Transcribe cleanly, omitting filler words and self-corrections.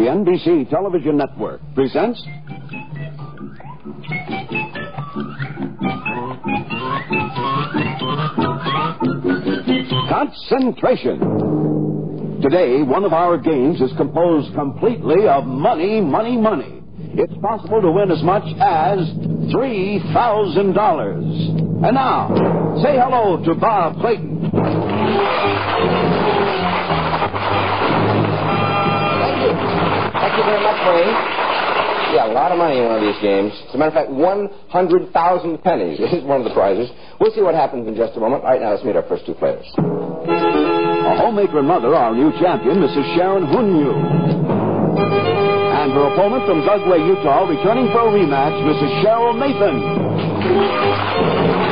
NBC Television Network presents Concentration. Today, one of our games is composed completely of money, money, money. It's possible to win as much as $3,000. And now, say hello to Bob Clayton. Thank you very much, Wayne. Yeah, a lot of money in one of these games. As a matter of fact, 100,000 pennies is one of the prizes. We'll see what happens in just a moment. All right, now let's meet our first two players. A homemaker mother, our new champion, Mrs. Sharon Hunyu. And her opponent from Dugway, Utah, returning for a rematch, Mrs. Cheryl Nathan.